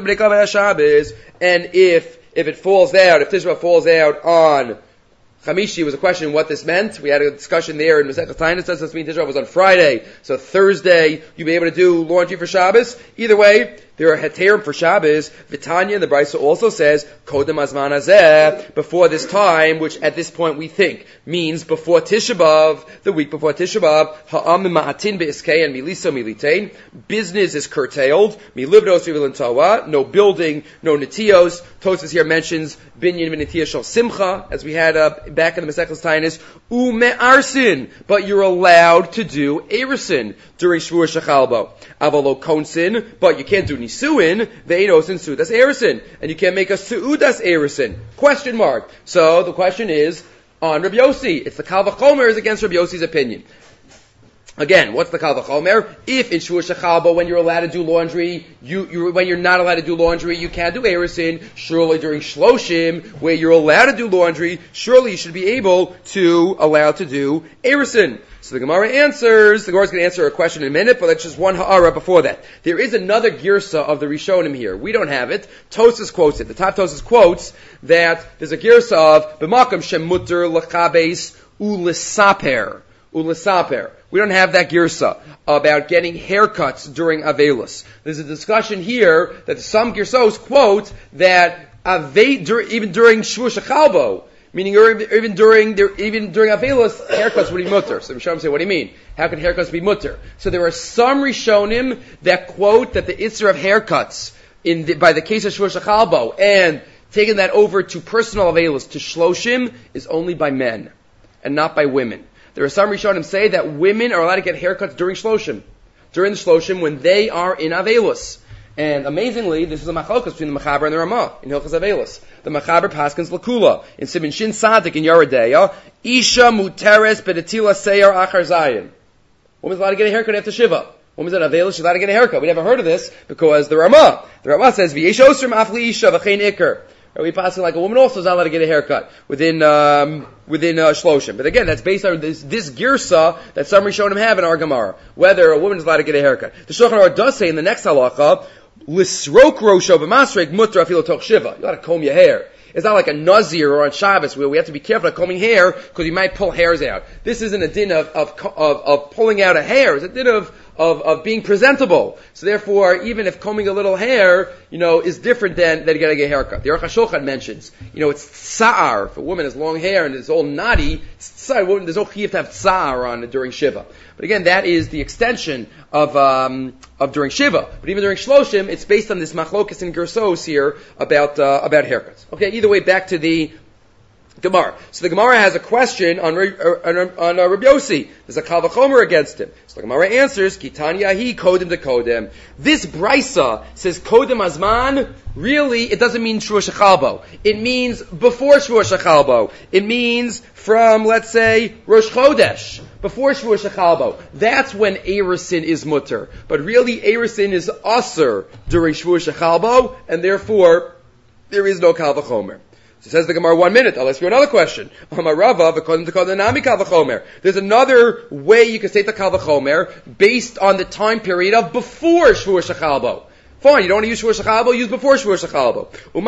if, if it falls out, if Tisha B'Av falls out on Chamishi, was a question what this meant. We had a discussion there in Masechet Tainus. Does this mean Tisha B'Av was on Friday? So Thursday, you'll be able to do laundry for Shabbos? Either way, there are heterim for Shabbos. Vitanya, the Brisa also says, Kodem Azman Hazeh, before this time, which at this point we think means before Tisha B'Av, the week before Tisha B'Av, Ha'am ma'atin be'iskei and miliso militein. Business is curtailed. Milivdos uvilantawa, no building, no netios. Tosfos here mentions binyan v'netiyah shel simcha, as we had uh, back in the Masechet Tainus. U'me'arsin, but you're allowed to do Erusin during Shvua Shechalbo. Avalo konsin, but you can't do nisuin, ve'enos and sudas Erusin, and you can't make a suudas Erusin. Question mark. So the question is on Rabbi Yossi. It's the Kal v'chomer is against Rabbi Yossi's opinion. Again, what's the Kal v'chomer? If in Shvua Shechalbo, when you're allowed to do laundry, you, you when you're not allowed to do laundry, you can't do Erusin. Surely during Shloshim, where you're allowed to do laundry, surely you should be able to allow to do Erusin. So the Gemara answers, the Gemara is going to answer a question in a minute, but that's just one ha'ara before that. There is another girsa of the Rishonim here. We don't have it. Tosfos quotes it. The top Tosfos quotes that there's a girsa of b'makam shem mutter l'chabes u'lisaper. U'lisaper. We don't have that girsa about getting haircuts during Avelus. There's a discussion here that some girsos quote that ave, even during Shvu Shechalbo, meaning even during even during Avelus, haircuts would be mutter. So Rishonim say, what do you mean? How can haircuts be mutter? So there are some Rishonim that quote that the Isser of haircuts in the, by the case of Shvu Shechalbo and taking that over to personal Avelus, to Shloshim, is only by men and not by women. There are some Rishonim say that women are allowed to get haircuts during Shloshim. During the Shloshim when they are in Avelus. And amazingly, this is a machlokas between the Mechaber and the Ramah in Hilchas Avelis. The Mechaber paskins Lakula in Siman Shin Sadik in Yoredeya. Isha muteres bedetila seyar achar zayin. Woman's allowed to get a haircut after Shiva. Woman's at Avelis, she's allowed to get a haircut. We never heard of this because the Ramah, the Ramah says v'yesh osrim afli isha v'chein ikar. We pass it like a woman also is not allowed to get a haircut within um, within uh, Shloshim. But again, that's based on this, this girsa that some Rishonim have in our Gemara, whether a woman is allowed to get a haircut. The Shulchan Aruch does say in the next halacha, lisrok rosho b'masrek mutra afilo toch shiva. You got to comb your hair. It's not like a Nazir or on Shabbos where we have to be careful of combing hair because you might pull hairs out. This isn't a din of, of, of, of pulling out a hair. It's a din of, of, of being presentable. So therefore, even if combing a little hair, you know, is different than, than getting a haircut. The Aruch HaShulchan mentions, you know, it's tsa'ar. If a woman has long hair and it's all knotty, tsa'ar, there's no chiyuv to have tsa'ar on it during Shiva. But again, that is the extension of, um, of during Shiva. But even during Shloshim, it's based on this machlokas and gersos here about, uh, about haircuts. Okay, either way, back to the Gemara. So the Gemara has a question on, on, on uh, Rabbi Yossi. There's a kal v'chomer against him. So the Gemara answers, Kitanya hi kodem de kodem. This brisa says kodem azman. Really, it doesn't mean Shua Shechalbo. It means before Shua Shechalbo. It means from, let's say, Rosh Chodesh. Before Shua Shechalbo. That's when Erusin is mutter. But really, Erusin is aser during Shua Shechalbo, and therefore, there is no kal v'chomer. So says the Gemara, one minute, I'll ask you another question. There's another way you can state the kal v'chomer based on the time period of before Shvur Shechalbo. Fine, you don't want to use Shvur Shechalbo, use before Shvur Shechalbo.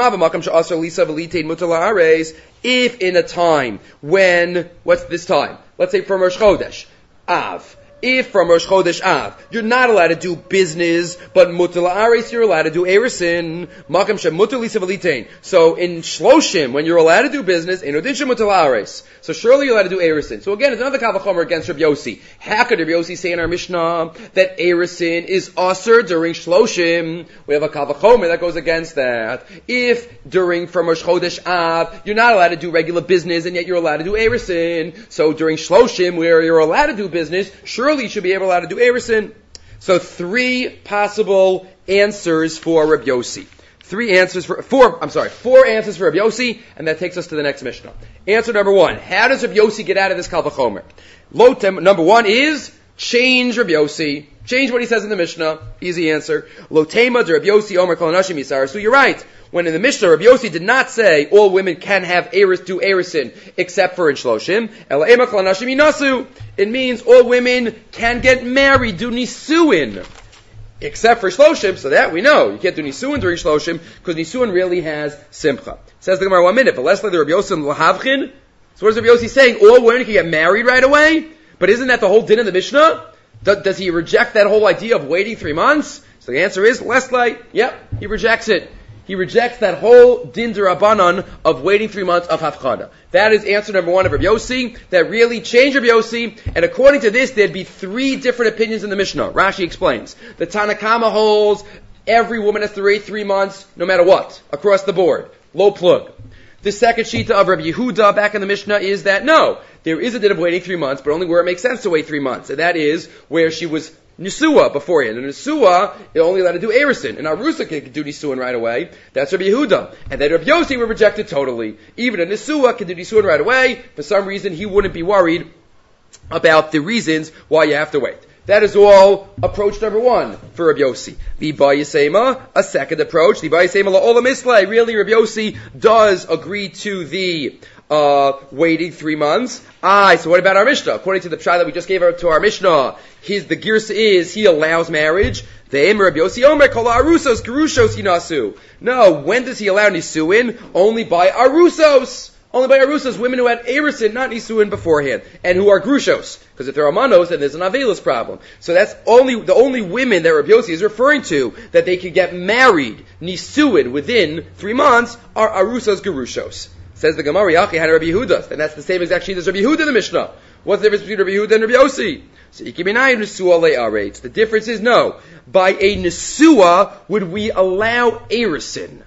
If in a time when, what's this time? Let's say from Rosh Chodesh, Av. If from Rosh Chodesh Av, you're not allowed to do business, but mutal ha'aretz, you're allowed to do erisin. Makam shem mutal lisa v'litain. So in Shloshim, when you're allowed to do business, in odin shem mutal ha'aretz. So surely you're allowed to do erisin. So again, it's another kal v'chomer against Rabbi Yossi. How could Rabbi Yossi say in our Mishnah that erisin is aser during Shloshim? We have a kal v'chomer that goes against that. If during from Rosh Chodesh Av, you're not allowed to do regular business, and yet you're allowed to do erisin. So during Shloshim, where you're allowed to do business, surely you should be able to do erisin. So three possible answers for Rabbi Yossi. Three answers for, four, I'm sorry, four answers for Rabbi Yossi, and that takes us to the next Mishnah. Answer number one, how does Rabbi Yossi get out of this kal v'chomer? Lotem, number one is, change Rabbi Yossi. Change what he says in the Mishnah. Easy answer. Lotema de Rabbi Yossi Omer Kol Hanashim Yisar. So you're right. When in the Mishnah, Rabbi Yossi did not say all women can have eris, do erisin, except for in Shloshim. Ela Ema Kol Hanashim Yinasu. It means all women can get married, do nisuin, except for Shloshim. So that we know. You can't do nisuin during Shloshim, because nisuin really has simcha. Says the Gemara one minute, but less like the Rabbi Yossi L'havchin. So what is Rabbi Yossi saying? All women can get married right away? But isn't that the whole din of the Mishnah? Does he reject that whole idea of waiting three months? So the answer is, less like, yep, he rejects it. He rejects that whole din d'Rabbanan of waiting three months of Hafchada. That is answer number one of Rabbi Yossi, that really changed Rabbi Yossi, and according to this, there'd be three different opinions in the Mishnah. Rashi explains. The Tanakama holds, every woman has to wait three months, no matter what, across the board. Low plug. The second shita of Rabbi Yehuda back in the Mishnah is that no, there is a din of waiting three months, but only where it makes sense to wait three months. And that is where she was Nisua beforehand. And Nisua, you're only allowed to do erisin. And Arusa can do Nisuin right away. That's Rabbi Yehuda. And then Rabbi Yossi would reject it totally. Even a Nisua can do Nisuin right away. For some reason, he wouldn't be worried about the reasons why you have to wait. That is all approach number one for Rabbi Yossi. The Bayisema, a second approach. The Bayisema la'olam islay. Really, Rabbi Yossi does agree to the uh, waiting three months. Aye, so what about our Mishnah? According to the pshat that we just gave out to our Mishnah, his the girsa is he allows marriage. The Emer Rabbi Yossi Omer kol arusos gerushos hinasu. No, when does he allow nisuin? Only by arusos. Only by arusos, women who had erisin, not nisuin beforehand, and who are grushos. Because if they're amanos, then there's an avelus problem. So that's only the only women that Rabbi Yossi is referring to that they could get married nisuin within three months are arusos gerushos. Says the Gemara, Yachi had Rabbi Yehuda, and that's the same exact sheet as Rabbi Yehuda in the Mishnah. What's the difference between Rabbi Yehuda and Rabbi Yossi? So Ikiminayin Nesua le'aretz. The difference is no. By a Nesua would we allow erisin.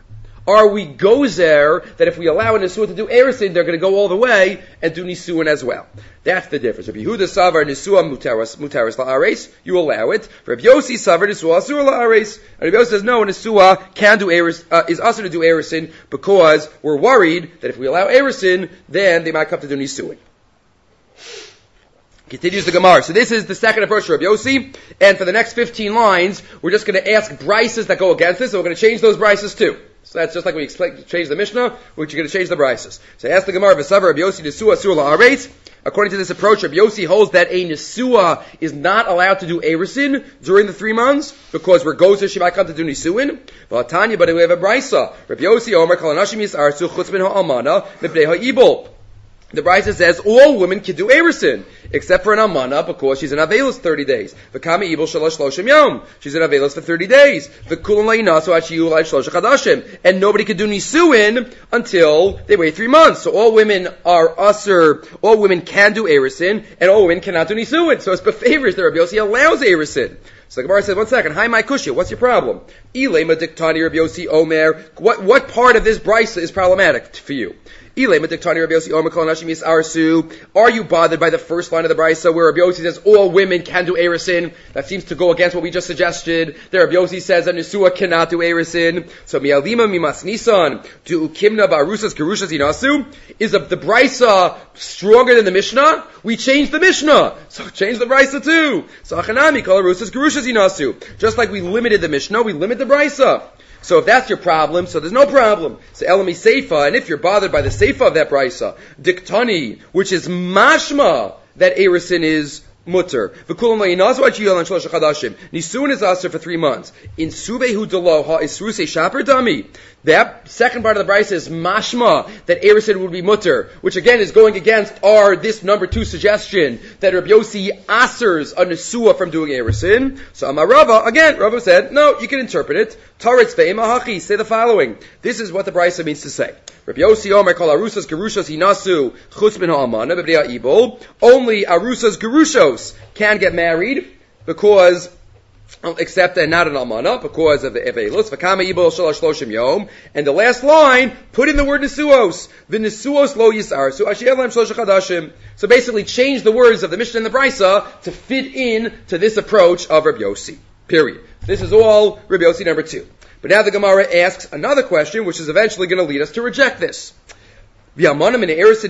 Are we gozer that if we allow a Nisuah to do Erusin, they're going to go all the way and do Nisuin as well? That's the difference. If Yehuda Savar Nisuah Mutaris Mutaris La'ares, you allow it. For Rabbi Yossi Savar Nisuah Asur La'ares. And Rabbi Yossi says, no, a Nisuah can do Erusin, uh, is also to do Erusin because we're worried that if we allow Erusin, then they might come to do Nisuin. Continues the Gemara. So this is the second approach to Rabbi Yossi, and for the next fifteen lines, we're just going to ask brises that go against this, so we're going to change those brises too. So that's just like we explained, change the Mishnah, we're going to change the brises. So I ask the Gemara, V'savar Rabbi Yossi Nesua Asur La'aretz. According to this approach, Rabbi Yossi holds that a Nesua is not allowed to do Erusin during the three months, because we're gozer she might come to do Nisuin. V'atanya, but we have a brisa. Rabbi Yossi Omer Kol Hanashim Yisarsu Chutz Min Ha'almana Mipnei Ha'ibol. The brisa says all women can do Erusin, except for an almana, because she's in Avelis thirty days. V'kami ibol shalosh shloshim yom. She's in Avelis for thirty days. V'kulam la'inasu ad shiyu l'ay shlosh chadashim. And nobody can do Nisuin until they wait three months. So all women are usher, all women can do Erusin, and all women cannot do Nisuin. So it's befavors that Rabbi Yossi allows Erusin. So the Gemara says, one second, hi my kushya, what's your problem? Ilema diktani Rabbi Yossi Omer. What, what part of this brisa is problematic for you? Are you bothered by the first line of the brisa where Rabbi Yossi says all women can do Erusin? That sees to go against what we just suggested. There Rabbi Yossi says that Nesua cannot do Erusin. So mi'alima mimas nisan to ukimna barusas gerushas inasu. Is the, the brisa stronger than the Mishnah? We changed the Mishnah, so change the brisa too. So achanami kol arusas gerushas inasu. Just like we limited the Mishnah, we limit the brisa. So if that's your problem, so there's no problem. So Elami Seifa, and if you're bothered by the Seifa of that brisa, Diktani, which is mashma that Erusin is mutter. Nisuin is aser for three months. In Subehu Delo ha Isruse Shaper Dami. That second part of the brisa is mashma that Erusin would be mutter, which again is going against our this number two suggestion that Rabbi Yossi asers a Nesua from doing Erusin. So Amar Rava, again, Rava said, no, you can interpret it. Taritz ve'im hachi, say the following. This is what the brisa means to say. Rabbi Yossi Omer kol arusas gerushos hinasu chutz min ha'almana b'bnei ha'ibol. Only arusas gerushos can get married because except and not an almana, because of the evelus. V'kama ibol shalosh shloshim yom. And the last line, put in the word nesuos. The nesuos lo yisar. So asher lem shlosh chadashim. So basically, change the words of the Mishnah and the Brisa to fit in to this approach of Rabbi Yossi. Period. This is all Rabbi Yossi number two. But now the Gemara asks another question, which is eventually going to lead us to reject this. What did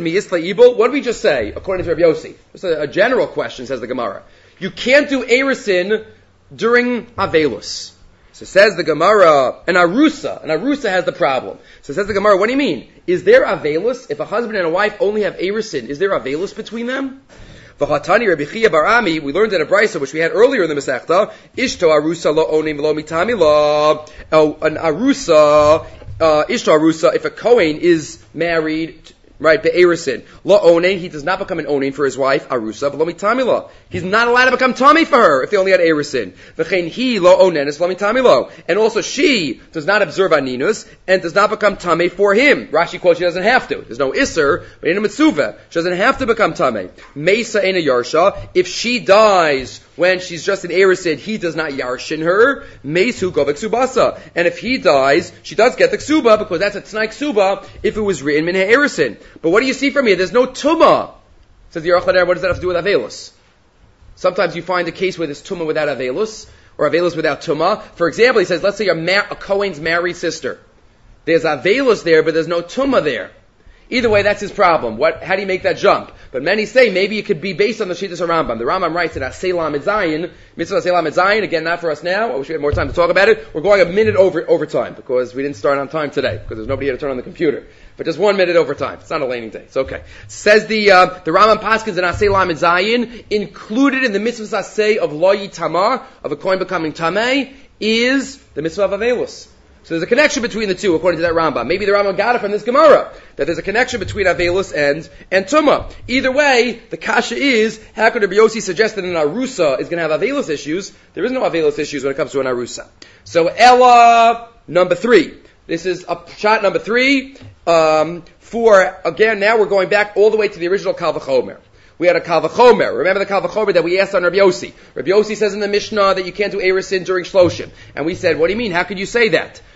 we just say, according to Rabbi Yossi? Just a, a general question, says the Gemara. You can't do Erusin during Avelus. So says the Gemara, an Arusa, an Arusa has the problem. So says the Gemara, what do you mean? Is there Avelus? If a husband and a wife only have Erusin, is there Avelus between them? V'chatani Rabbi Chia bar Ami, we learned in a brisa which we had earlier in the Masechta, Ishto Arusa lo onim lo mitami lo. An Arusa, uh, Ishto Arusa, if a Kohen is married, right, be'erusin, lo onein, he does not become an onein for his wife, Arusa, but lo mitami lo. He's not allowed to become tummy for her if they only had erusin. V'chein he lo onen is lo mitami lo. And also she does not observe aninus and does not become tummy for him. Rashi quotes she doesn't have to. There's no isser, but in a mitzvah, she doesn't have to become tummy. Mesa ena yarsha, if she dies when she's just an erusin, he does not yarshin her. Mesu govek subasa. And if he dies, she does get the ksuba because that's a t'nai ksuba if it was written min erusin. But what do you see from here? There's no tumah. Says the Aruch LaNer, what does that have to do with avelus? Sometimes you find a case where there's tumah without avelus, or avelus without tumah. For example, he says, let's say a, mar- a Kohen's married sister. There's avelus there, but there's no tumah there. Either way, that's his problem. What? How do you make that jump? But many say maybe it could be based on the Shittas Rambam. The Rambam writes in Asay Lamed Zayin, Mitzvah Asay Lamed Zayin, again, not for us now. I wish we had more time to talk about it. We're going a minute over over time because we didn't start on time today because there's nobody here to turn on the computer. But just one minute over time. It's not a laning day. It's okay. Says the uh, the Rambam Paskins in Asay Lamed Zayin, included in the Mitzvah Asay of Lo Yitama, of a coin becoming Tameh, is the Mitzvah of Avelus. So there's a connection between the two, according to that Rambam. Maybe the Rambam got it from this Gemara, that there's a connection between Avelus and, and Tumah. Either way, the kasha is, how could Rabbi Yossi suggest that an Arusa is going to have Avelus issues? There is no Avelus issues when it comes to an Arusa. So Ella, number three. This is a shot number three, um, for, again, now we're going back all the way to the original Kal V'chomer. We had a Kal V'chomer. Remember the Kal V'chomer that we asked on Rabbi Yossi. Rabbi Yossi says in the Mishnah that you can't do Erusin during Shloshim. And we said, what do you mean? How could you say that?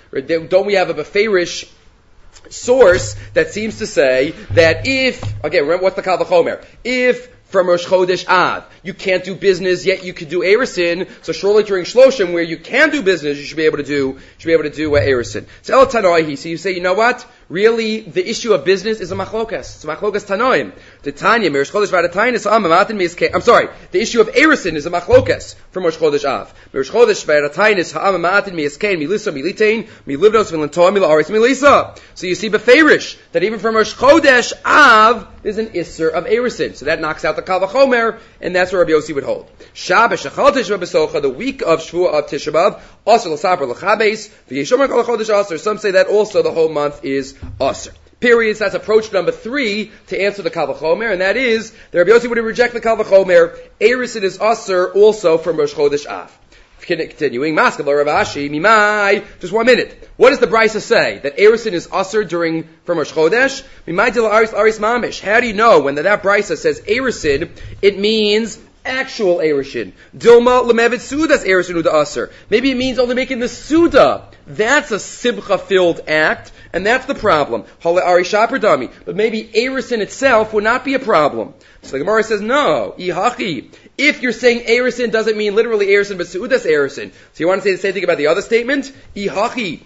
Don't we have a beferish source that seems to say that if, again, remember what's the Kal V'chomer? If from Rosh Chodesh Av you can't do business, yet you could do Erisin, so surely during Shloshim, where you can do business, you should be able to do, you should be able to do uh, Erisin. So El Tanoihi, so you say, you know what? Really, the issue of business is a machlokas. It's a machlokas Tanoim. The Tanya, Rosh Chodesh V'Adatainis, Amamatin Miskei. I'm sorry, the issue of Erisin is a machlokas from Rosh Chodesh Av. Rosh Chodesh V'Adatainis, Amamatin Miskei, Milisa, Militain, Milivnos, Milantoa, Milaaris, Milisa. So you see beferish that even from Rosh Chodesh Av, there's an Isser of Erisin. So that knocks out the Kal V'chomer, and that's where Rabbi Yossi would hold. Shabbos, Shechal Tisha B'Av Besocha, the week of Shvuah of Tisha B'Av, also L'Saper L'Chabes, V'Yeshomer Kol HaChodesh Aser. Some say that also the whole month is Aser. Periods, that's approach number three to answer the Kal V'chomer, and that is, that Rabbi Yossi would reject the Kal V'chomer. Erisin is Aser also from Rosh Chodesh Av. Continuing, Maskav Rav Ashi, Mimai, just one minute. What does the Brisa say? That Erisin is Aser during, from Rosh Chodesh? Mimai Dil Aris Aris Mamish. How do you know when that, that Brisa says Erisin, it means actual Erisin? Dilma Lemevet Suda's Erisin Uda Aser. Maybe it means only making the Suda. That's a Simcha-filled act, and that's the problem. Hale Ari Shapardami. But maybe Erisin itself would not be a problem. So the Gemara says, no, Ihachi. If you're saying Erisin doesn't mean literally Erisin, but Su'udas Erisin. So you want to say the same thing about the other statement? Ihachi.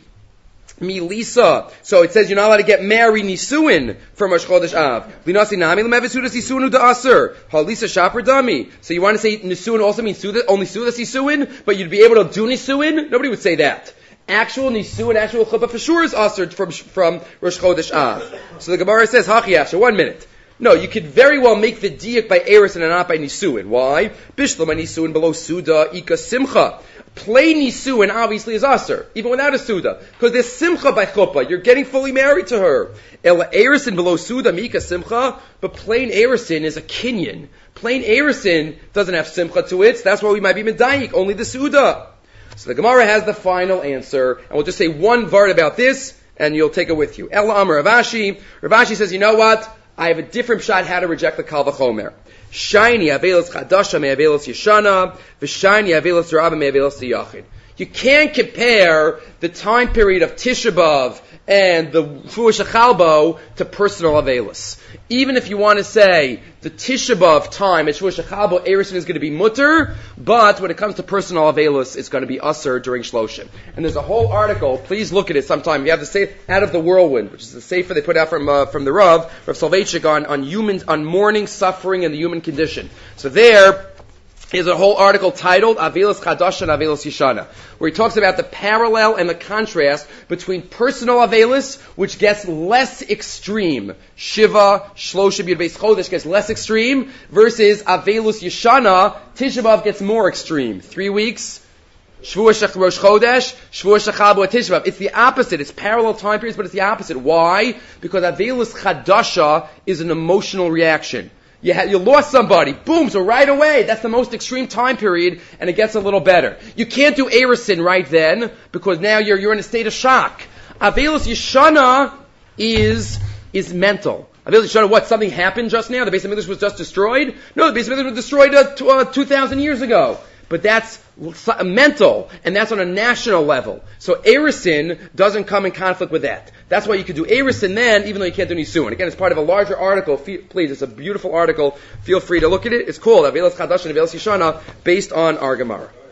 Milisa. So it says you're not allowed to get married Nisuin from Rosh Chodesh Av. Linasi Nami Lemevet Sudas Nisuin Uda Aser. Halisa Shaper Dami. So you want to say Nisuin also means Sudas, only Sudas Nisuin, but you'd be able to do Nisuin? Nobody would say that. Actual Nisuin, actual Chuppah for sure is Aser from, from Rosh Chodesh Av. So the Gemara says, Hachi Asher, one minute. No, you could very well make the diak by Erisin and not by Nisuin. Why? Bishlam and Nisuin below Suda, Ika Simcha. Plain Nisuin obviously is Aser, even without a Suda. Because there's Simcha by Chuppah. You're getting fully married to her. Ela Erisin below Suda, Mika Simcha. But plain Erisin is a Kinyan. Plain Erisin doesn't have Simcha to it. So that's why we might be Medayik, only the Suda. So the Gemara has the final answer. And we'll just say one word about this, and you'll take it with you. Ela Amar Rav Ashi. Rav Ashi says, you know what? I have a different shot how to reject the Kal V'chomer. Shiny avelos chadasha me avelos yeshana, v'shiny avelos rabba me avelos yachid. You can't compare the time period of Tisha B'Av and the Fuah Shechalbo to personal avelos. Even if you want to say the Tisha B'Av time at Fuah Shechalbo, Erisin is going to be mutter, but when it comes to personal avelos, it's going to be usher during Shloshim. And there's a whole article. Please look at it sometime. You have the Sefer Out of the Whirlwind, which is the Sefer they put out from uh, from the Rav, Rav Soloveitchik, on on human on mourning, suffering, and the human condition. So there. There's a whole article titled Avelos Chadash and Avelos Yeshana, where he talks about the parallel and the contrast between personal Avelos, which gets less extreme, Shiva, Shloshim, Yud Beis Chodesh gets less extreme, versus Avelos Yeshana, Tisha B'Av gets more extreme. Three weeks, Shvuah Shech Rosh Chodesh, Shvuah Shechalbo Tisha B'Av. It's the opposite. It's parallel time periods, but it's the opposite. Why? Because Avelos Chadasha is an emotional reaction. You, ha- you lost somebody, boom, so right away, that's the most extreme time period, and it gets a little better. You can't do Erisin right then, because now you're you're in a state of shock. Avelos Yeshana is, is mental. Avelos Yeshana, what, something happened just now? The Beis HaMikdash was just destroyed? No, the Beis HaMikdash was destroyed uh, t- uh, two thousand years ago. But that's mental, and that's on a national level. So Erisin doesn't come in conflict with that. That's why you could do Erisin then, even though you can't do Nisuin. Again, it's part of a larger article. Please, it's a beautiful article. Feel free to look at it. It's called Avelos Chadash and Avelos Yeshana, based on our Gemara.